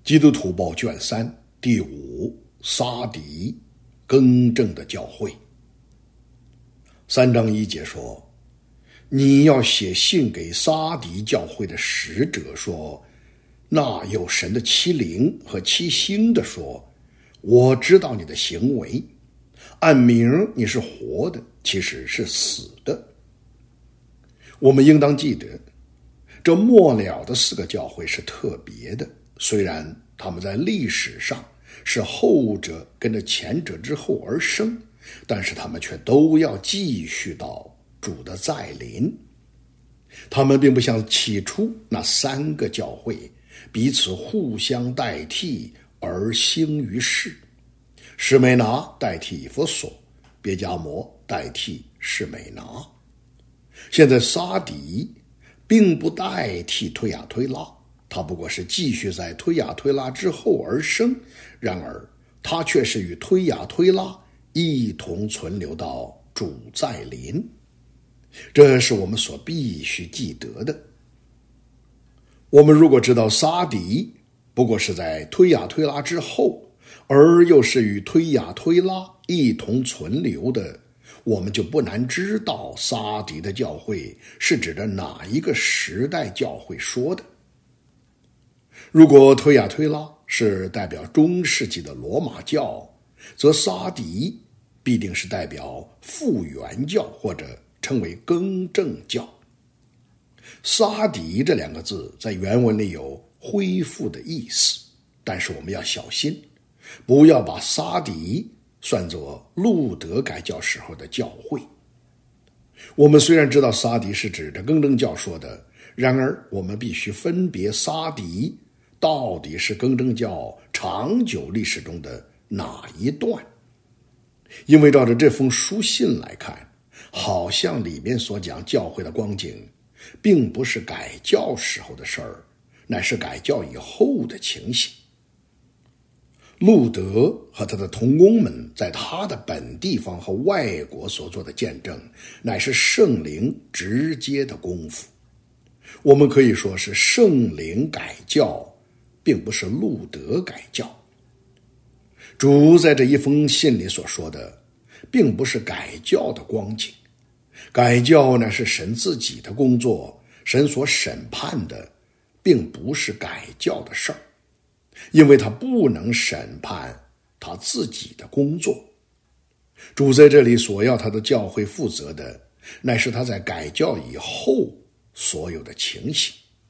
基督徒报卷3第5，撒狄更正的教会。3章1节说，你要写信给撒狄教会的使者说，那有神的7灵和7星的说，我知道你的行为，按名你是活的，其实是死的。我们应当记得，这末了的4个教会是特别的，虽然他们在历史上是后者跟着前者之后而生，但是他们却都要继续到主的再临。他们并不像起初那3个教会彼此互相代替而兴于世，士美拿代替以弗所，别迦摩代替士美拿。现在撒狄并不代替推雅推拉，他不过是继续在推雅推拉之后而生，然而他却是与推雅推拉一同存留到主再临。这是我们所必须记得的。我们如果知道撒狄不过是在推雅推拉之后，而又是与推雅推拉一同存留的，我们就不难知道撒狄的教会是指着哪一个时代教会说的。如果推雅推拉是代表中世纪的罗马教，则撒狄必定是代表复原教，或者称为更正教。撒狄这2个字在原文里有恢复的意思，但是我们要小心，不要把撒狄算作路德改教时候的教会。我们虽然知道撒狄是指着更正教说的，然而我们必须分别撒狄到底是更正教长久历史中的哪一段。因为照着这封书信来看，好像里面所讲教会的光景并不是改教时候的事儿，乃是改教以后的情形。路德和他的同工们在他的本地方和外国所做的见证，乃是圣灵直接的功夫。我们可以说是圣灵改教，并不是路德改教。主在这一封信里所说的并不是改教的光景，改教呢是神自己的工作，神所审判的并不是改教的事儿，因为他不能审判他自己的工作。主在这里所要他的教会负责的，乃是他在改教以后所有的情形。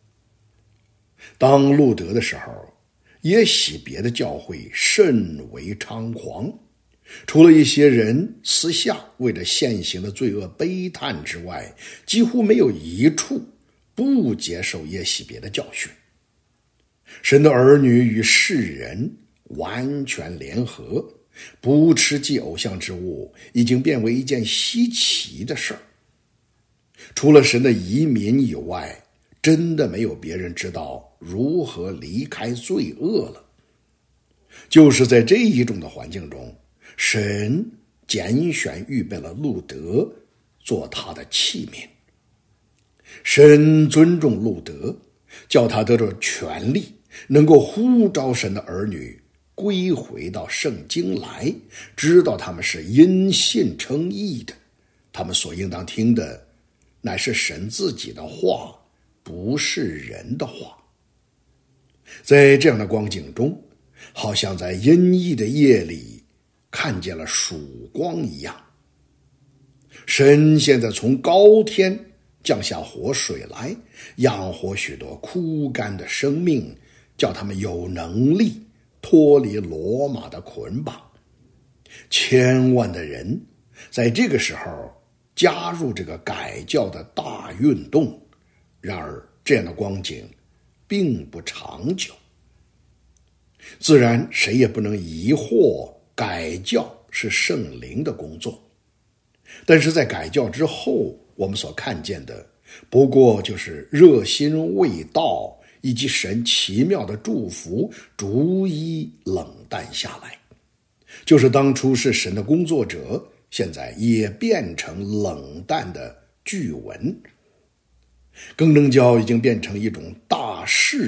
当路德的时候，耶洗别的教会甚为猖狂，除了一些人私下为着现行的罪恶悲叹之外，几乎没有一处不接受耶洗别的教训。神的儿女与世人完全联合，不吃祭偶像之物已经变为一件稀奇的事儿。除了神的移民以外，真的没有别人知道如何离开罪恶了。就是在这一种的环境中，神拣选预备了路德做他的器皿。神尊重路德，叫他得着权力，能够呼召神的儿女归回到圣经来，知道他们是因信称义的，他们所应当听的乃是神自己的话，不是人的话。在这样的光景中，好像在阴翳的夜里看见了曙光一样。神现在从高天降下活水来，养活许多枯干的生命，叫他们有能力脱离罗马的捆绑。千万的人在这个时候加入这个改教的大运动，然而这样的光景并不长久。自然谁也不能疑惑改教是圣灵的工作，但是在改教之后，我们所看见的不过就是热心未到，以及神奇妙的祝福逐一冷淡下来。就是当初是神的工作者，现在也变成冷淡的据文。更正教已经变成一种大势力，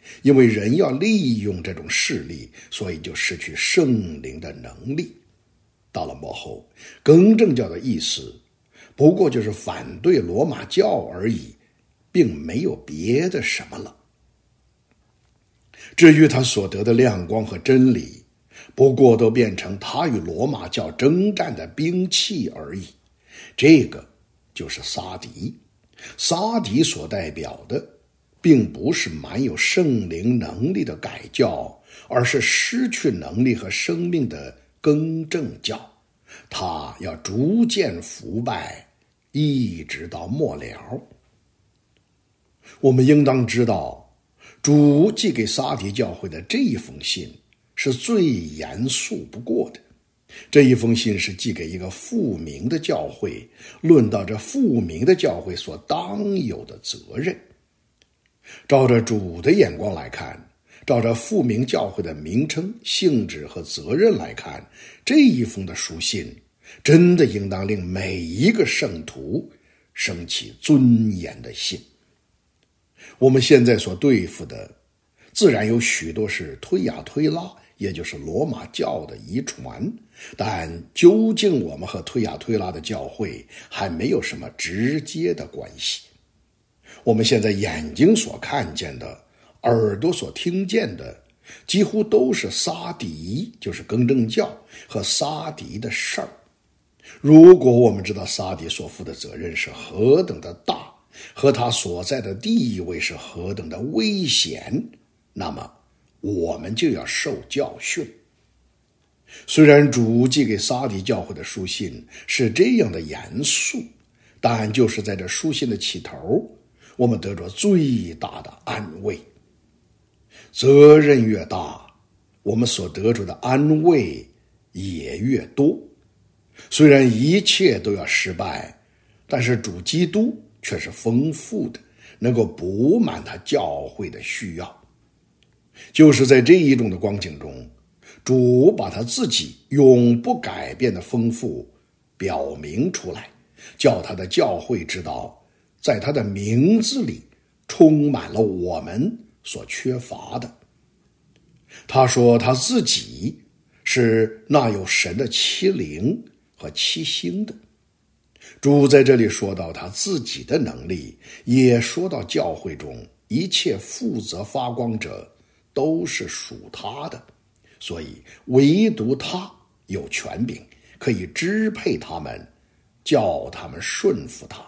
因为人要利用这种势力，所以就失去圣灵的能力。到了末后，更正教的意思不过就是反对罗马教而已，并没有别的什么了。至于他所得的亮光和真理，不过都变成他与罗马教征战的兵器而已。这个就是撒狄。撒狄所代表的并不是满有圣灵能力的改教，而是失去能力和生命的更正教。他要逐渐腐败，一直到末了。我们应当知道，主寄给撒狄教会的这一封信是最严肃不过的。这一封信是寄给一个复明的教会，论到这复明的教会所当有的责任。照着主的眼光来看，照着复明教会的名称、性质和责任来看，这一封的书信真的应当令每一个圣徒升起尊严的心。我们现在所对付的自然有许多是推雅推拉，也就是罗马教的遗传，但究竟我们和推雅推拉的教会还没有什么直接的关系。我们现在眼睛所看见的，耳朵所听见的，几乎都是撒狄，就是更正教和撒狄的事儿。如果我们知道撒狄所负的责任是何等的大，和他所在的地位是何等的危险，那么我们就要受教训。虽然主寄给撒狄教会的书信是这样的严肃，但就是在这书信的起头，我们得着最大的安慰。责任越大，我们所得着的安慰也越多。虽然一切都要失败，但是主基督却是丰富的，能够补满他教会的需要。就是在这一种的光景中，主把他自己永不改变的丰富表明出来，叫他的教会知道，在他的名字里充满了我们所缺乏的。他说他自己是那有神的七灵和七星的。主在这里说到他自己的能力，也说到教会中一切负责发光者都是属他的，所以唯独他有权柄，可以支配他们，叫他们顺服他。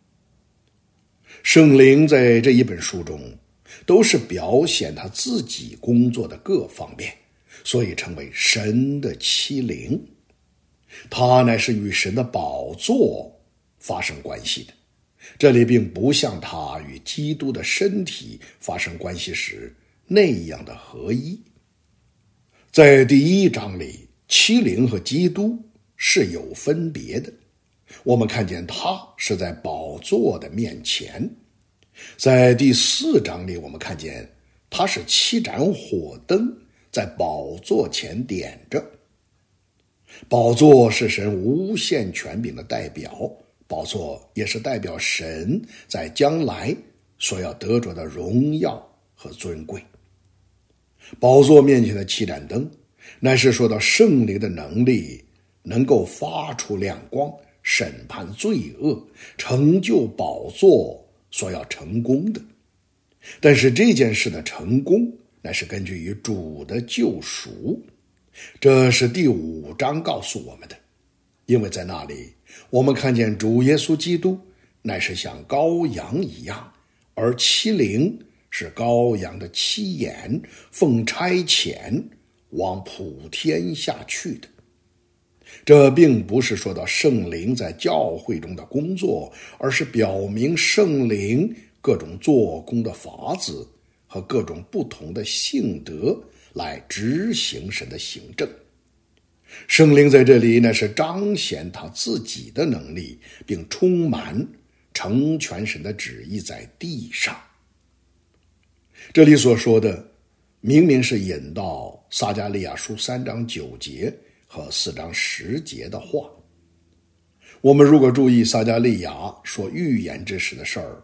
圣灵在这一本书中都是表现他自己工作的各方面，所以称为神的七灵。他乃是与神的宝座发生关系的，这里并不像他与基督的身体发生关系时那样的合一。在第1章里，七灵和基督是有分别的。我们看见他是在宝座的面前。在第4章里，我们看见他是7盏火灯在宝座前点着。宝座是神无限权柄的代表，宝座也是代表神在将来所要得着的荣耀和尊贵。宝座面前的7盏灯，乃是说到圣灵的能力能够发出亮光，审判罪恶，成就宝座所要成功的。但是这件事的成功乃是根据于主的救赎，这是第5章告诉我们的。因为在那里我们看见主耶稣基督乃是像羔羊一样，而7灵是羔羊的7眼，奉差遣往普天下去的。这并不是说到圣灵在教会中的工作，而是表明圣灵各种做工的法子和各种不同的性德来执行神的行政。圣灵在这里乃是彰显他自己的能力，并充满成全神的旨意在地上。这里所说的明明是引到撒迦利亚书3章9节和4章10节的话。我们如果注意撒迦利亚说预言之时的事儿，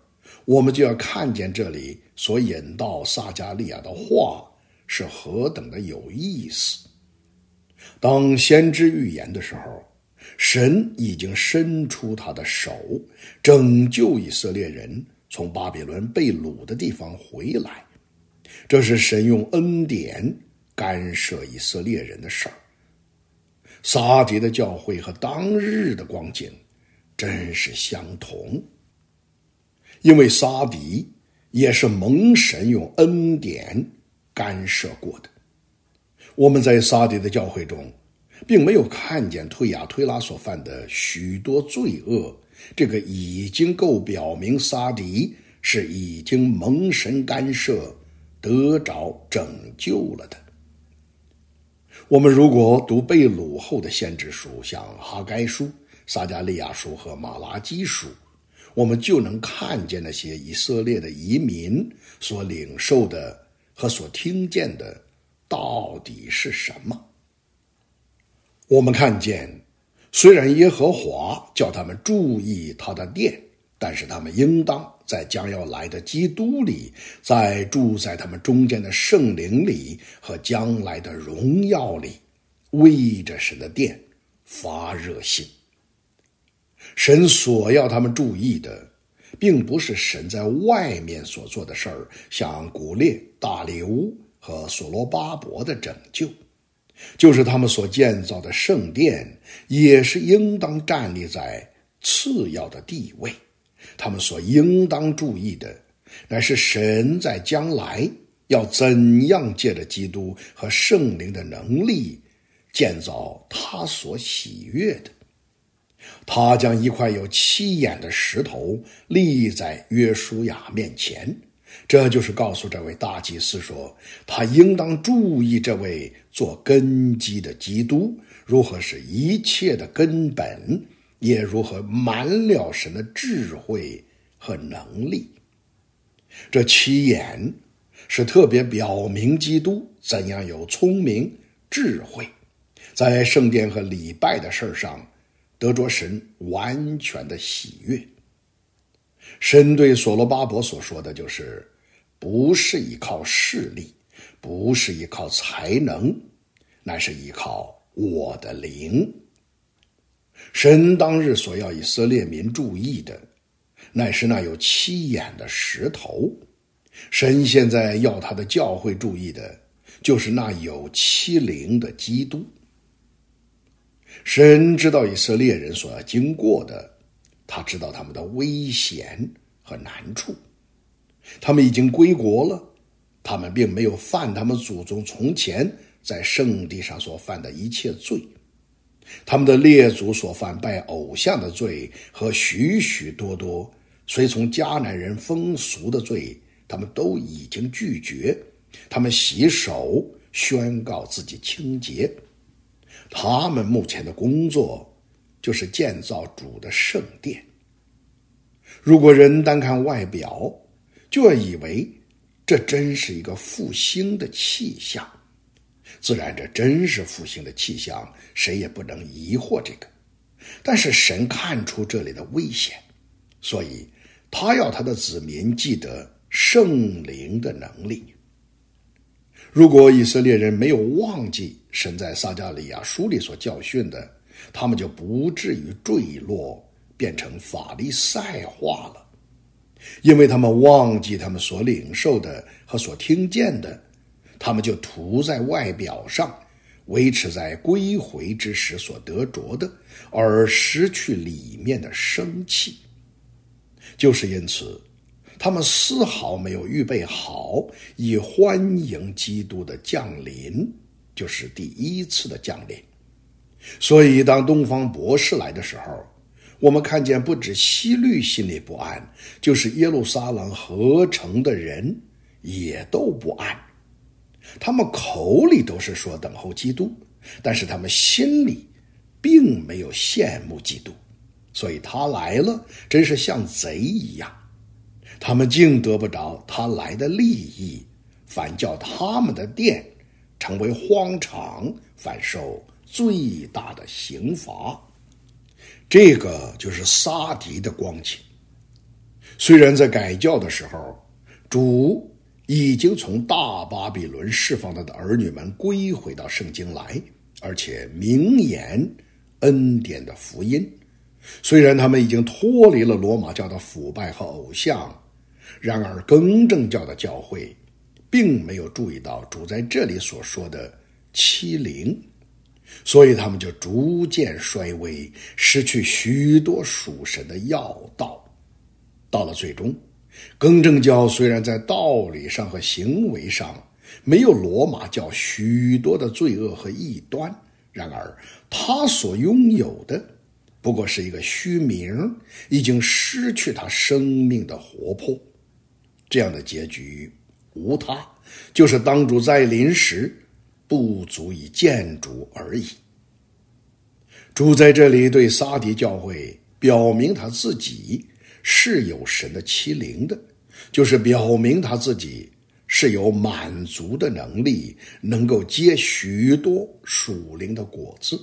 我们就要看见这里所引到撒迦利亚的话是何等的有意思。当先知预言的时候，神已经伸出他的手，拯救以色列人从巴比伦被掳的地方回来。这是神用恩典干涉以色列人的事儿。撒狄的教会和当日的光景真是相同，因为撒狄也是蒙神用恩典干涉过的。我们在撒狄的教会中并没有看见推雅推拉所犯的许多罪恶，这个已经够表明撒狄是已经蒙神干涉得着拯救了的。我们如果读被掳后的先知书，像哈该书、撒迦利亚书和马拉基书，我们就能看见那些以色列的移民所领受的和所听见的到底是什么。我们看见，虽然耶和华叫他们注意他的殿，但是他们应当在将要来的基督里，在住在他们中间的圣灵里和将来的荣耀里，为着神的殿发热心。神所要他们注意的，并不是神在外面所做的事儿，像古列、大利乌和所罗巴伯的拯救，就是他们所建造的圣殿也是应当站立在次要的地位。他们所应当注意的，乃是神在将来要怎样借着基督和圣灵的能力建造他所喜悦的。他将一块有7眼的石头立在约书亚面前，这就是告诉这位大祭司说，他应当注意这位做根基的基督如何使一切的根本，也如何满了神的智慧和能力。这7眼是特别表明基督怎样有聪明智慧，在圣殿和礼拜的事上得着神完全的喜悦。神对所罗巴伯所说的就是，不是依靠势力，不是依靠才能，乃是依靠我的灵。神当日所要以色列民注意的，乃是那有7眼的石头。神现在要他的教会注意的，就是那有7灵的基督。神知道以色列人所要经过的，他知道他们的危险和难处。他们已经归国了，他们并没有犯他们祖宗从前在圣地上所犯的一切罪。他们的列祖所犯拜偶像的罪和许许多多随从迦南人风俗的罪，他们都已经拒绝。他们洗手宣告自己清洁。他们目前的工作就是建造主的圣殿。如果人单看外表，就要以为这真是一个复兴的气象。自然这真是复兴的气象，谁也不能疑惑这个。但是神看出这里的危险，所以他要他的子民记得圣灵的能力。如果以色列人没有忘记神在撒迦利亚书里所教训的，他们就不至于坠落，变成法利赛化了。因为他们忘记他们所领受的和所听见的，他们就涂在外表上，维持在归回之时所得着的，而失去里面的生气。就是因此，他们丝毫没有预备好以欢迎基督的降临，就是第一次的降临。所以当东方博士来的时候，我们看见不止希律心里不安，就是耶路撒冷合城的人也都不安。他们口里都是说等候基督，但是他们心里并没有羡慕基督，所以他来了真是像贼一样。他们竟得不着他来的利益，反叫他们的殿成为荒场，反受最大的刑罚。这个就是撒狄的光景。 虽然在改教的时候，主已经从大巴比伦释放他的儿女们归回到圣经来，而且明言恩典的福音。虽然他们已经脱离了罗马教的腐败和偶像，然而更正教的教会并没有注意到主在这里所说的欺凌，所以他们就逐渐衰微，失去许多属神的要道。到了最终，更正教虽然在道理上和行为上没有罗马教许多的罪恶和异端，然而他所拥有的不过是一个虚名，已经失去他生命的活泼。这样的结局无他，就是当主再临时不足以见主而已。主在这里对撒狄教会表明他自己是有神的欺凌的，就是表明他自己是有满足的能力，能够结许多属灵的果子。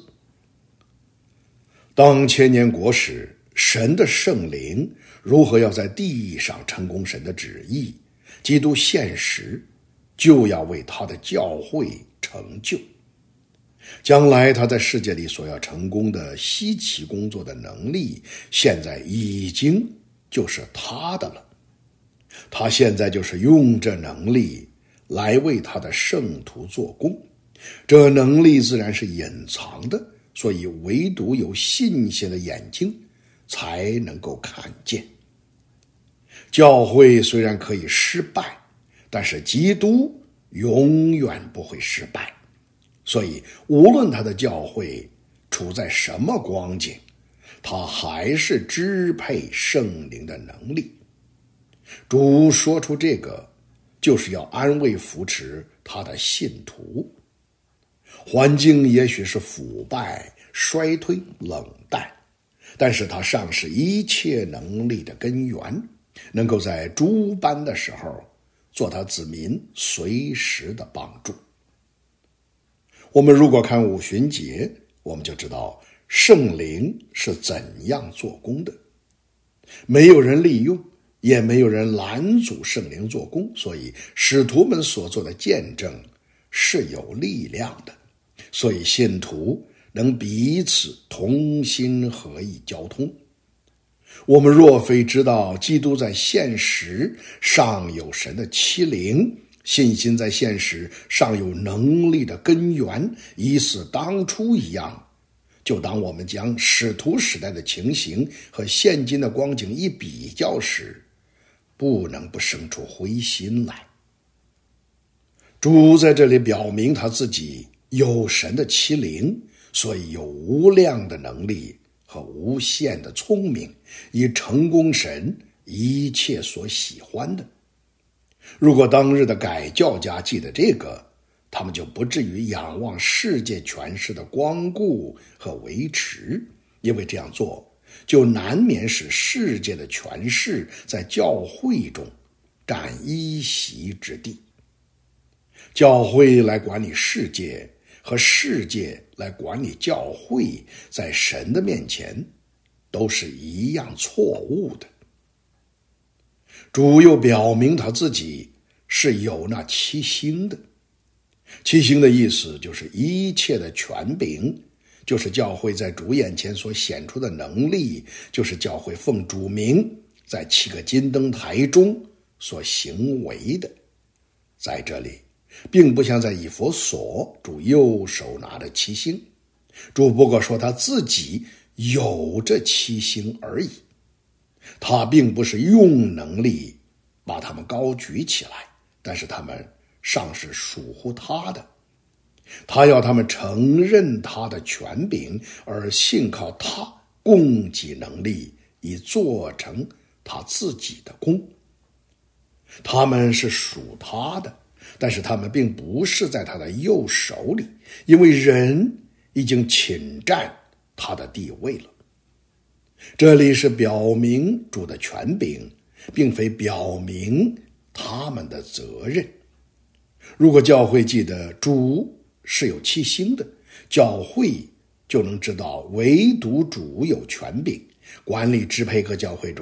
当千年国时，神的圣灵如何要在地上成功神的旨意，基督现实就要为他的教会成就。将来他在世界里所要成功的稀奇工作的能力，现在已经就是他的了。他现在就是用这能力来为他的圣徒做工，这能力自然是隐藏的，所以唯独有信心的眼睛才能够看见。教会虽然可以失败，但是基督永远不会失败。所以无论他的教会处在什么光景，他还是支配圣灵的能力。主说出这个，就是要安慰扶持他的信徒。环境也许是腐败、衰退、冷淡，但是他尚是一切能力的根源，能够在诸般的时候做他子民随时的帮助。我们如果看五旬节，我们就知道圣灵是怎样做工的。没有人利用，也没有人拦阻圣灵做工，所以使徒们所做的见证是有力量的，所以信徒能彼此同心合意交通。我们若非知道基督在现实上有神的欺凌，信心在现实上有能力的根源，已似当初一样，就当我们将使徒时代的情形和现今的光景一比较时，不能不生出灰心来。主在这里表明他自己有神的欺凌，所以有无量的能力和无限的聪明，以成功神一切所喜欢的。如果当日的改教家记得这个，他们就不至于仰望世界权势的光顾和维持，因为这样做就难免使世界的权势在教会中占一席之地。教会来管理世界，和世界来管理教会，在神的面前都是一样错误的。主又表明他自己是有那七星的。七星的意思就是一切的权柄，就是教会在主眼前所显出的能力，就是教会奉主名在7个金灯台中所行为的。在这里并不像在以弗所主右手拿着七星，主不过说他自己有这七星而已，他并不是用能力把他们高举起来，但是他们尚是属乎他的。他要他们承认他的权柄，而信靠他供给能力，以做成他自己的功。他们是属他的，但是他们并不是在他的右手里，因为人已经侵占他的地位了。这里是表明主的权柄，并非表明他们的责任。如果教会记得主是有七星的，教会就能知道唯独主有权柄，管理支配各教会中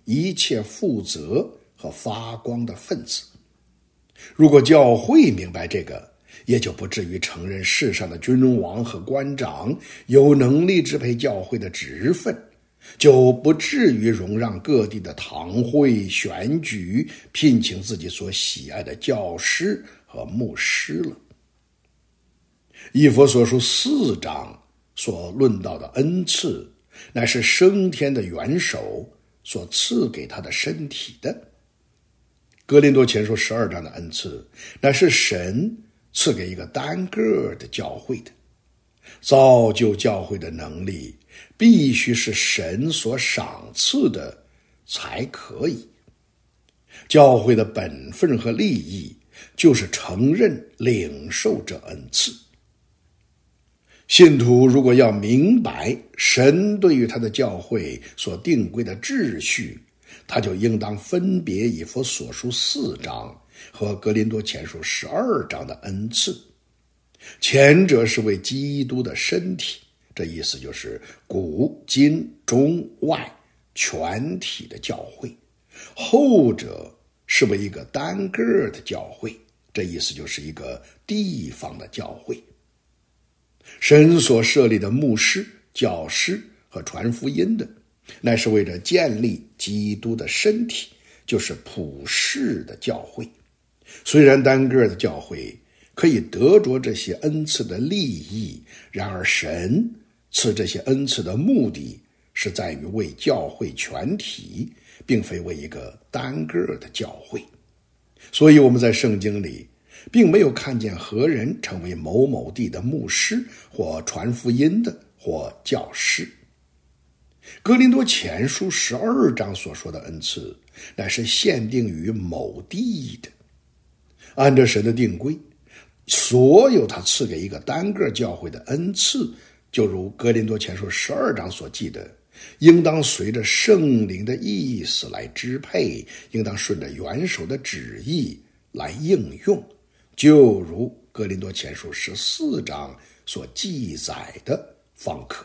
一切负责和发光的分子。如果教会明白这个，也就不至于承认世上的君王和官长有能力支配教会的职分，就不至于容让各地的堂会选举聘请自己所喜爱的教师和牧师了。以弗所书4章所论到的恩赐，乃是升天的元首所赐给他的身体的。哥林多前书12章的恩赐，乃是神赐给一个单个的教会的。造就教会的能力必须是神所赏赐的才可以。教会的本分和利益就是承认领受这恩赐。信徒如果要明白神对于他的教会所定规的秩序，他就应当分别以弗所书4章和哥林多前书12章的恩赐。前者是为基督的身体，这意思就是古今中外全体的教会；后者是为一个单个的教会，这意思就是一个地方的教会。神所设立的牧师、教师和传福音的，乃是为着建立基督的身体，就是普世的教会。虽然单个的教会可以得着这些恩赐的利益，然而神赐这些恩赐的目的是在于为教会全体，并非为一个单个的教会。所以我们在圣经里并没有看见何人成为某某地的牧师或传福音的或教师。哥林多前书12章所说的恩赐，乃是限定于某地的。按照神的定规，所有他赐给一个单个教会的恩赐，就如哥林多前书12章所记的，应当随着圣灵的意思来支配，应当顺着元首的旨意来应用，就如哥林多前书14章所记载的方可。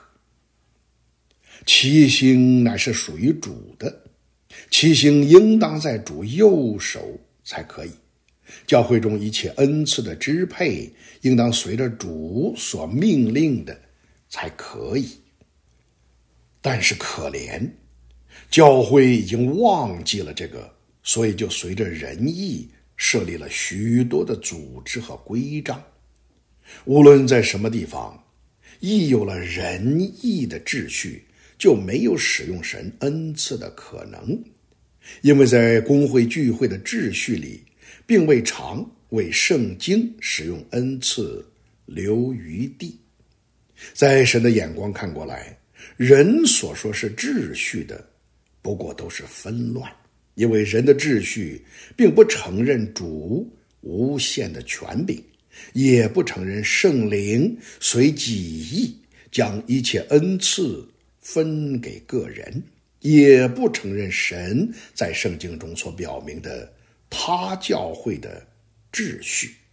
七星乃是属于主的，七星应当在主右手才可以。教会中一切恩赐的支配，应当随着主所命令的才可以。但是可怜，教会已经忘记了这个，所以就随着人意设立了许多的组织和规章。无论在什么地方，一有了人意的秩序，就没有使用神恩赐的可能。因为在公会聚会的秩序里，并未常为圣经使用恩赐留余地。在神的眼光看过来，人所说是秩序的，不过都是纷乱，因为人的秩序并不承认主无限的权柄，也不承认圣灵随己意将一切恩赐分给个人，也不承认神在圣经中所表明的他教会的秩序。